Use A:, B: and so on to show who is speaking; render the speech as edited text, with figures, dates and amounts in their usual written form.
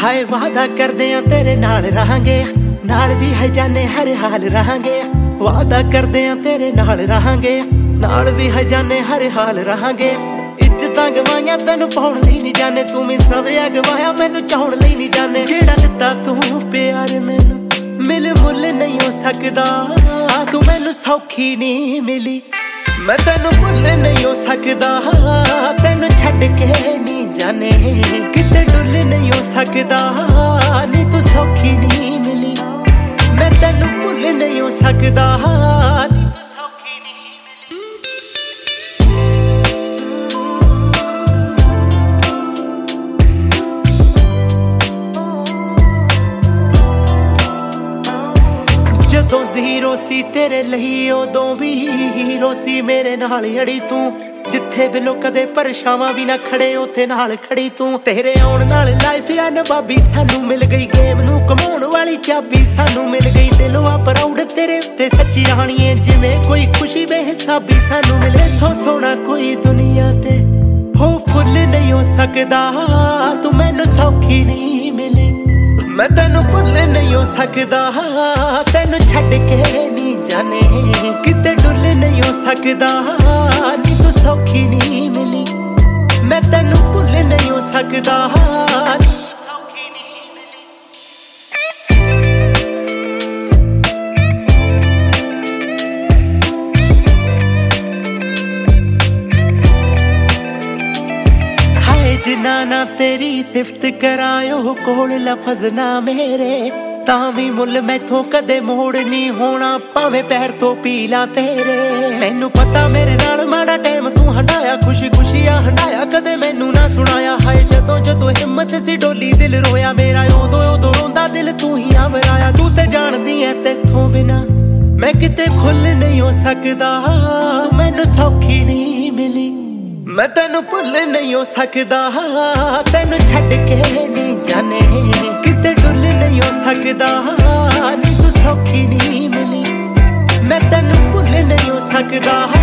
A: हाय वादा करदे आ तेरे नाल रहांगे, नाल भी है जाने हर हाल रहांगे। वादा करदे आ तेरे नाल रहांगे, नाल भी है जाने हर हाल रहांगे। इज्जतां गवाइयां तैनूं पाउण लई नहीं जाने, तू भी सविया गवाया मैनूं चाउण लई नहीं जाने। जेड़ा दित्ता तू प्यार मैनूं मिल मुल नहीं हो सकदा, तू मैनूं सौखी नहीं मिली। मैं तैनूं भुल नहीं हो सकदा, तैनूं छड्ड के नहीं जाने किते डुल नहीं हो सकदा। नी तू सौखी नहीं मिली, मैं तैनूं भुल नहीं हो सकदा। नी तू सौखी नहीं मिली। जदों ज़ीरो सी तेरे लई उदों भी हीरो सी मेरे नाल अड़ी तू। जिथे बिलो कदे परछावां भी ना खड़े उत्थे नाल खड़ी तू। तेरे आउण नाल लाइफ आ नवाबी सानू मिल गई, गेम नू कमाउण वाली चाबी सानू मिल गई। दिलों आ प्राउड तेरे उत्ते सच्ची राणीए, जिवें कोई खुशी बेहिसाबी सानू मिले। इथों सोना कोई दुनिया ते हो फुल नहीं हो सकदा, तू मैनूं सौखी नहीं मिली। मैं तैनूं भुल नहीं हो सकदा, तैनूं छड्ड के नहीं जाने किते डुल नहीं हो सकदा। नी तू सौखी नहीं मिली, मैं तैनूं भुल नहीं हो सकदा। सौखी नहीं मिली। हाय जिन्ना ना तेरी सिफत करायो कोल लफज ना मेरे, तां भी मुल मैथों कदे मोड़ नहीं होना भावें पैर तो पीला तेरे। मैनू पता मेरे नाल माड़ा टाइम तू हंडाया, खुशी खुशी आ हंडाया कदे मैनू ना सुनाया। हाय जदों जदों हिम्मत सी डोली दिल रोया मेरा, उदों उदों रोंदा दिल तू ही आवराया। तू ते जाणदी ऐ तेथों बिना मैं किते खुल नहीं हो सकदा, तू मैनू सौखी नहीं मिली। मैं तैनूं भुल नहीं हो सकदा, तैनूं छड्ड के नहीं जाने किते डुल नहीं हो सकदा। नी तू सौखी नहीं मिली, मैं तैनूं भुल नहीं हो सकदा।